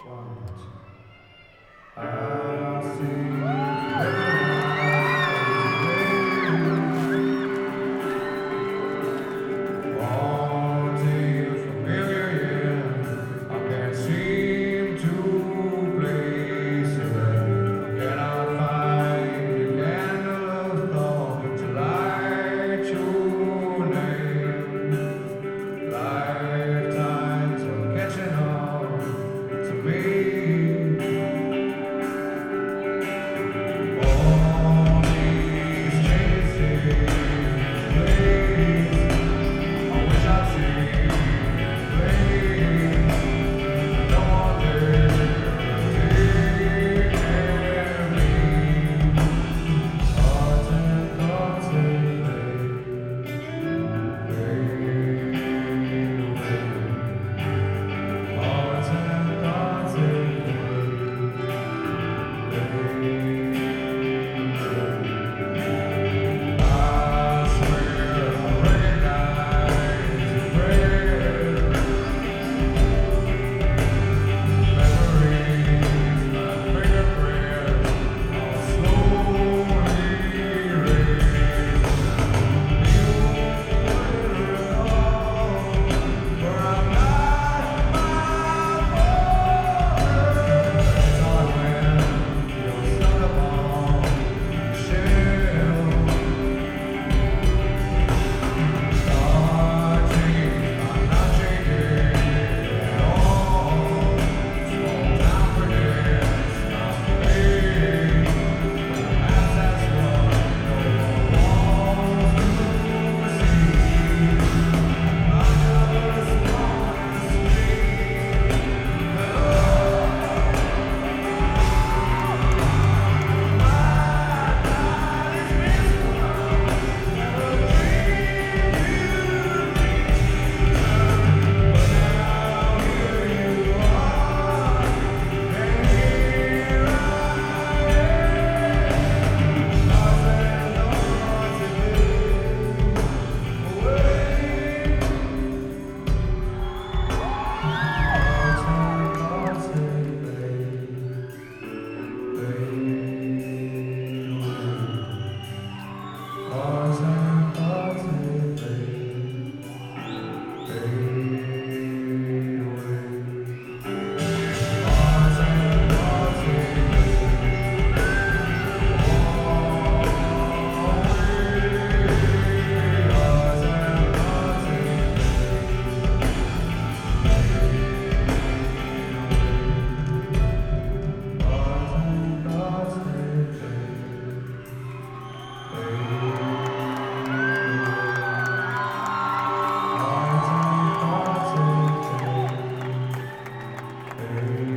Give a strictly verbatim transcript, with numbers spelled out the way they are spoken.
One, two. I see haunting familiar, yeah. I can't seem to place it. Cannot find a candle of thought to light your name. Lifetimes of catching up to me. All these changes take place. I wish I'd seen place. No one there to take care of me. Hearts and thoughts and fade away. Hearts and thoughts and I swear I recognize your breath. Memories, my fingerprints, all slowly erased. You will recall, for I'm not my father. It's hard when you're stuck upon the shelf. Start changing, I'm not changing at all. Small town pretends I'm big, but the past has what no one wants to see. I just want to see Hey.